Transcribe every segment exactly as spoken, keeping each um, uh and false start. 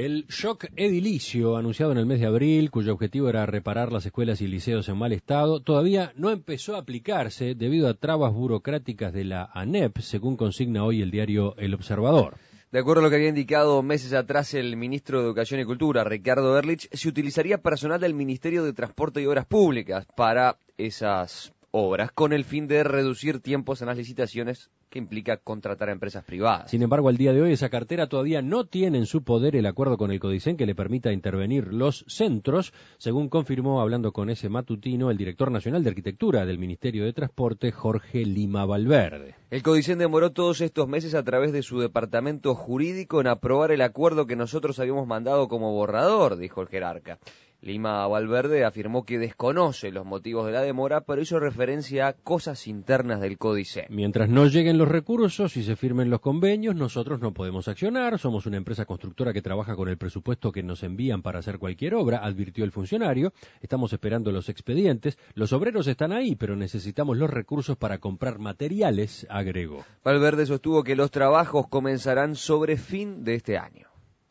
El shock edilicio anunciado en el mes de abril, cuyo objetivo era reparar las escuelas y liceos en mal estado, todavía no empezó a aplicarse debido a trabas burocráticas de la ANEP, según consigna hoy el diario El Observador. De acuerdo a lo que había indicado meses atrás el ministro de Educación y Cultura, Ricardo Erlich, se utilizaría personal del Ministerio de Transporte y Obras Públicas para esas obras, con el fin de reducir tiempos en las licitaciones que implica contratar a empresas privadas. Sin embargo, al día de hoy esa cartera todavía no tiene en su poder el acuerdo con el Codicen que le permita intervenir los centros, según confirmó hablando con ese matutino el director nacional de Arquitectura del Ministerio de Transporte, Jorge Lima Valverde. El Codicen demoró todos estos meses a través de su departamento jurídico en aprobar el acuerdo que nosotros habíamos mandado como borrador, dijo el jerarca. Lima Valverde afirmó que desconoce los motivos de la demora, pero hizo referencia a cosas internas del Codicen. Mientras no lleguen los recursos y se firmen los convenios, nosotros no podemos accionar. Somos una empresa constructora que trabaja con el presupuesto que nos envían para hacer cualquier obra, advirtió el funcionario. Estamos esperando los expedientes. Los obreros están ahí, pero necesitamos los recursos para comprar materiales, agregó. Valverde sostuvo que los trabajos comenzarán sobre fin de este año.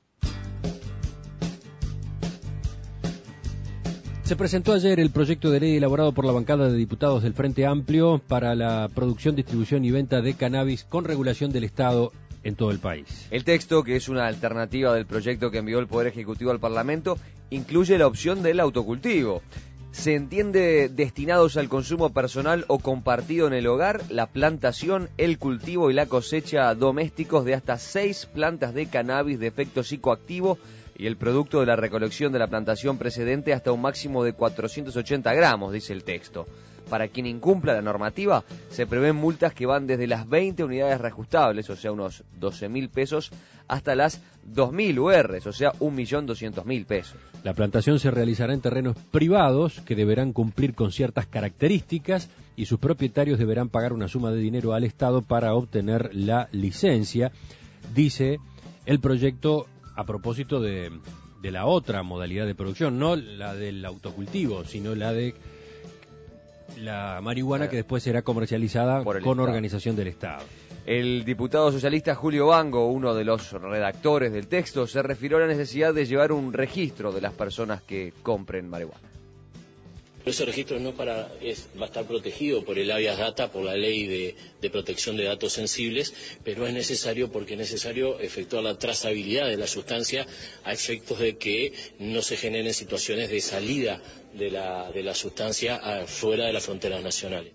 Se presentó ayer el proyecto de ley elaborado por la bancada de diputados del Frente Amplio para la producción, distribución y venta de cannabis con regulación del Estado en todo el país. El texto, que es una alternativa del proyecto que envió el Poder Ejecutivo al Parlamento, incluye la opción del autocultivo. Se entiende destinados al consumo personal o compartido en el hogar, la plantación, el cultivo y la cosecha domésticos de hasta seis plantas de cannabis de efecto psicoactivo y el producto de la recolección de la plantación precedente hasta un máximo de cuatrocientos ochenta gramos, dice el texto. Para quien incumpla la normativa, se prevén multas que van desde las veinte unidades reajustables, o sea, unos doce mil pesos, hasta las dos mil U Rs, o sea, un millón doscientos mil pesos. La plantación se realizará en terrenos privados que deberán cumplir con ciertas características y sus propietarios deberán pagar una suma de dinero al Estado para obtener la licencia, dice el proyecto. A propósito de, de la otra modalidad de producción, no la del autocultivo, sino la de la marihuana que después será comercializada con Estado. organización del Estado. El diputado socialista Julio Bango, uno de los redactores del texto, se refirió a la necesidad de llevar un registro de las personas que compren marihuana. Ese registro no para, es, va a estar protegido por el habeas data, por la ley de, de protección de datos sensibles, pero es necesario porque es necesario efectuar la trazabilidad de la sustancia a efectos de que no se generen situaciones de salida de la, de la sustancia fuera de las fronteras nacionales.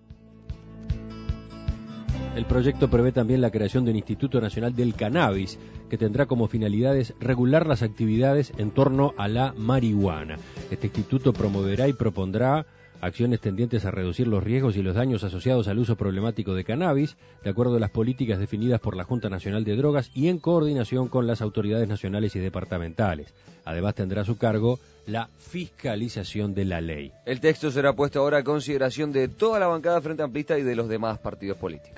El proyecto prevé también la creación de un Instituto Nacional del Cannabis, que tendrá como finalidades regular las actividades en torno a la marihuana. Este instituto promoverá y propondrá acciones tendientes a reducir los riesgos y los daños asociados al uso problemático de cannabis, de acuerdo a las políticas definidas por la Junta Nacional de Drogas y en coordinación con las autoridades nacionales y departamentales. Además tendrá a su cargo la fiscalización de la ley. El texto será puesto ahora a consideración de toda la bancada Frente Amplista y de los demás partidos políticos.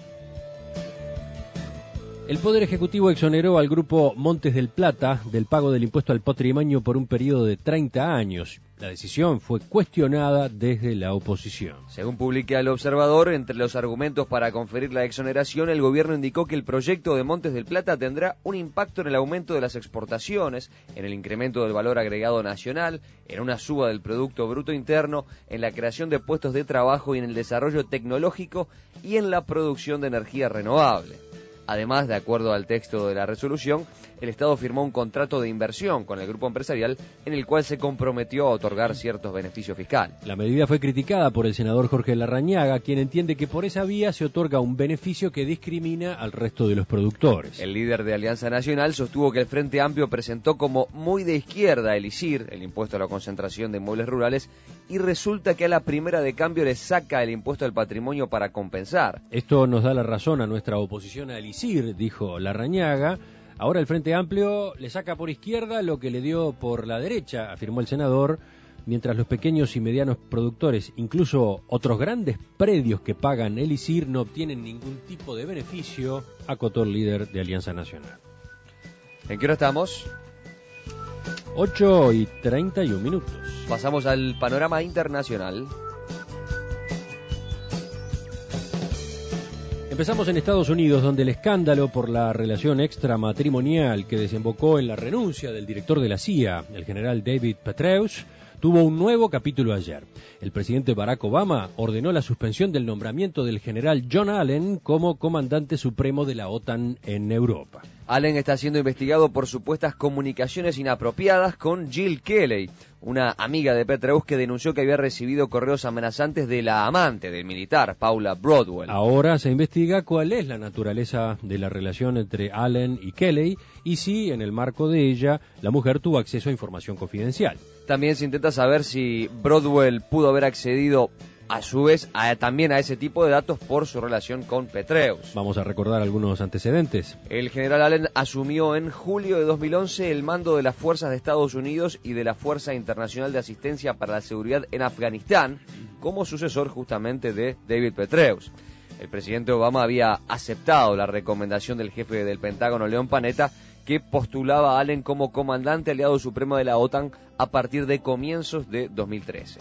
El Poder Ejecutivo exoneró al grupo Montes del Plata del pago del impuesto al patrimonio por un periodo de treinta años. La decisión fue cuestionada desde la oposición. Según publica El Observador, entre los argumentos para conferir la exoneración, el gobierno indicó que el proyecto de Montes del Plata tendrá un impacto en el aumento de las exportaciones, en el incremento del valor agregado nacional, en una suba del Producto Bruto Interno, en la creación de puestos de trabajo y en el desarrollo tecnológico y en la producción de energía renovable. Además, de acuerdo al texto de la resolución, el Estado firmó un contrato de inversión con el grupo empresarial en el cual se comprometió a otorgar ciertos beneficios fiscales. La medida fue criticada por el senador Jorge Larrañaga, quien entiende que por esa vía se otorga un beneficio que discrimina al resto de los productores. El líder de Alianza Nacional sostuvo que el Frente Amplio presentó como muy de izquierda el I S I R, el impuesto a la concentración de inmuebles rurales, y resulta que a la primera de cambio le saca el impuesto al patrimonio para compensar. Esto nos da la razón a nuestra oposición al I S I R, dijo Larrañaga. Ahora el Frente Amplio le saca por izquierda lo que le dio por la derecha, afirmó el senador, mientras los pequeños y medianos productores, incluso otros grandes predios que pagan el I S I R, no obtienen ningún tipo de beneficio, acotó el líder de Alianza Nacional. ¿En qué hora estamos? ocho y treinta y un minutos. Pasamos al panorama internacional. Empezamos en Estados Unidos, donde el escándalo por la relación extramatrimonial que desembocó en la renuncia del director de la C I A, el general David Petraeus, tuvo un nuevo capítulo ayer. El presidente Barack Obama ordenó la suspensión del nombramiento del general John Allen como comandante supremo de la OTAN en Europa. Allen está siendo investigado por supuestas comunicaciones inapropiadas con Jill Kelly, una amiga de Petraeus que denunció que había recibido correos amenazantes de la amante del militar, Paula Broadwell. Ahora se investiga cuál es la naturaleza de la relación entre Allen y Kelly y si, en el marco de ella, la mujer tuvo acceso a información confidencial. También se intenta saber si Broadwell pudo haber accedido a su vez a, también a ese tipo de datos por su relación con Petraeus. Vamos a recordar algunos antecedentes. El general Allen asumió en julio de dos mil once el mando de las fuerzas de Estados Unidos y de la Fuerza Internacional de Asistencia para la Seguridad en Afganistán como sucesor justamente de David Petraeus. El presidente Obama había aceptado la recomendación del jefe del Pentágono, Leon Panetta, que postulaba a Allen como comandante aliado supremo de la OTAN a partir de comienzos de dos mil trece.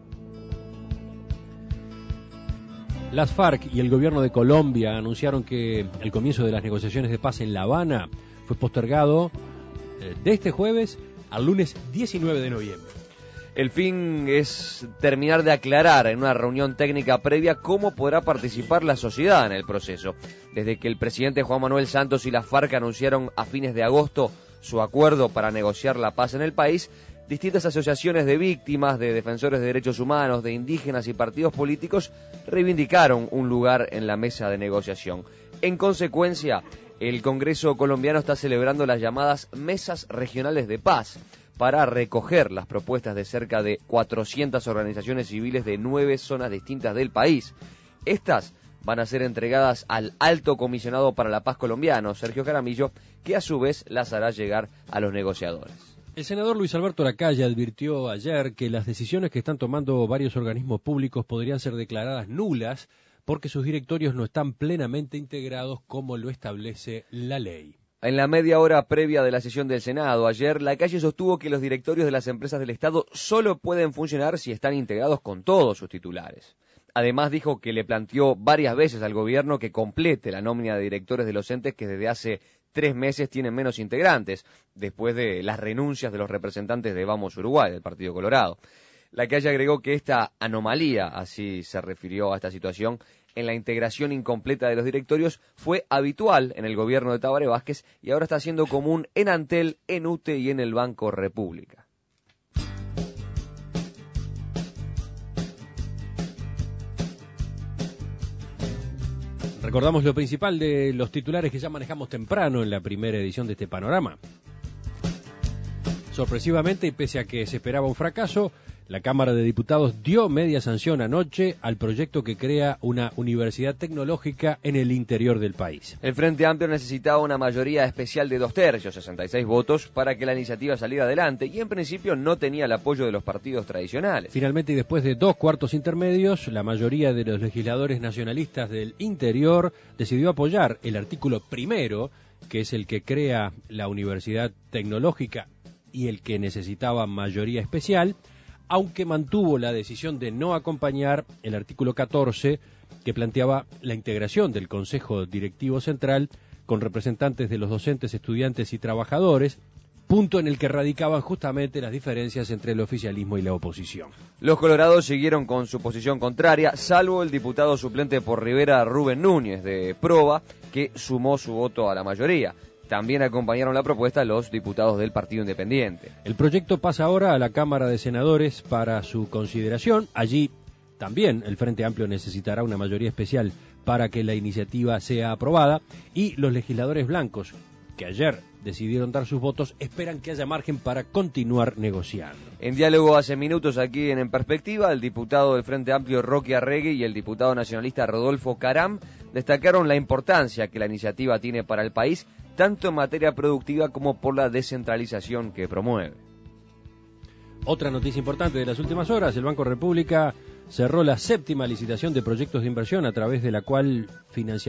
Las FARC y el gobierno de Colombia anunciaron que el comienzo de las negociaciones de paz en La Habana fue postergado de este jueves al lunes diecinueve de noviembre. El fin es terminar de aclarar en una reunión técnica previa cómo podrá participar la sociedad en el proceso. Desde que el presidente Juan Manuel Santos y las FARC anunciaron a fines de agosto su acuerdo para negociar la paz en el país, distintas asociaciones de víctimas, de defensores de derechos humanos, de indígenas y partidos políticos reivindicaron un lugar en la mesa de negociación. En consecuencia, el Congreso colombiano está celebrando las llamadas mesas regionales de paz para recoger las propuestas de cerca de cuatrocientas organizaciones civiles de nueve zonas distintas del país. Estas van a ser entregadas al Alto Comisionado para la Paz colombiano, Sergio Jaramillo, que a su vez las hará llegar a los negociadores. El senador Luis Alberto Lacalle advirtió ayer que las decisiones que están tomando varios organismos públicos podrían ser declaradas nulas porque sus directorios no están plenamente integrados como lo establece la ley. En la media hora previa de la sesión del Senado, ayer, Lacalle sostuvo que los directorios de las empresas del Estado solo pueden funcionar si están integrados con todos sus titulares. Además, dijo que le planteó varias veces al gobierno que complete la nómina de directores de los entes que desde hace tres meses tienen menos integrantes, después de las renuncias de los representantes de Vamos Uruguay, del Partido Colorado. Lacalle agregó que esta anomalía, así se refirió a esta situación, en la integración incompleta de los directorios fue habitual en el gobierno de Tabaré Vázquez y ahora está siendo común en Antel, en U T E y en el Banco República. Recordamos lo principal de los titulares que ya manejamos temprano en la primera edición de este panorama. Sorpresivamente, y pese a que se esperaba un fracaso, la Cámara de Diputados dio media sanción anoche al proyecto que crea una universidad tecnológica en el interior del país. El Frente Amplio necesitaba una mayoría especial de dos tercios, sesenta y seis votos, para que la iniciativa saliera adelante y en principio no tenía el apoyo de los partidos tradicionales. Finalmente, y después de dos cuartos intermedios, la mayoría de los legisladores nacionalistas del interior decidió apoyar el artículo primero, que es el que crea la universidad tecnológica y el que necesitaba mayoría especial, aunque mantuvo la decisión de no acompañar el artículo catorce, que planteaba la integración del Consejo Directivo Central con representantes de los docentes, estudiantes y trabajadores, punto en el que radicaban justamente las diferencias entre el oficialismo y la oposición. Los colorados siguieron con su posición contraria, salvo el diputado suplente por Rivera, Rubén Núñez, de Proba, que sumó su voto a la mayoría. También acompañaron la propuesta los diputados del Partido Independiente. El proyecto pasa ahora a la Cámara de Senadores para su consideración. Allí también el Frente Amplio necesitará una mayoría especial para que la iniciativa sea aprobada y los legisladores blancos, que ayer decidieron dar sus votos, esperan que haya margen para continuar negociando. En diálogo hace minutos aquí en En Perspectiva, el diputado del Frente Amplio Roque Arregui y el diputado nacionalista Rodolfo Caram destacaron la importancia que la iniciativa tiene para el país, tanto en materia productiva como por la descentralización que promueve. Otra noticia importante de las últimas horas, el Banco República cerró la séptima licitación de proyectos de inversión a través de la cual financiará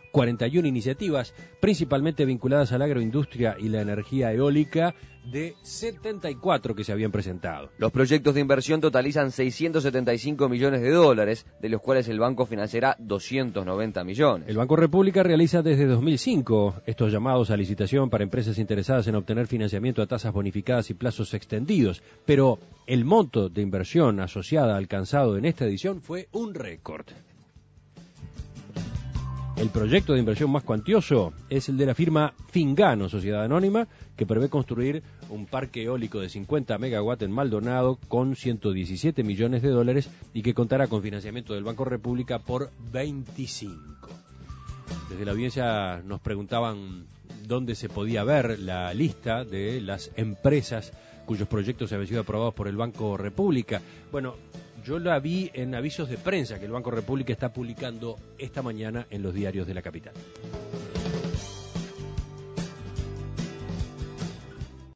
cuarenta y una iniciativas, principalmente vinculadas a la agroindustria y la energía eólica, de setenta y cuatro que se habían presentado. Los proyectos de inversión totalizan seiscientos setenta y cinco millones de dólares, de los cuales el banco financiará doscientos noventa millones. El Banco República realiza desde dos mil cinco estos llamados a licitación para empresas interesadas en obtener financiamiento a tasas bonificadas y plazos extendidos, pero el monto de inversión asociada alcanzado en esta edición fue un récord. El proyecto de inversión más cuantioso es el de la firma Fingano, Sociedad Anónima, que prevé construir un parque eólico de cincuenta megawatts en Maldonado con ciento diecisiete millones de dólares y que contará con financiamiento del Banco República por veinticinco. Desde la audiencia nos preguntaban dónde se podía ver la lista de las empresas cuyos proyectos habían sido aprobados por el Banco República. Bueno, yo la vi en avisos de prensa que el Banco República está publicando esta mañana en los diarios de la capital.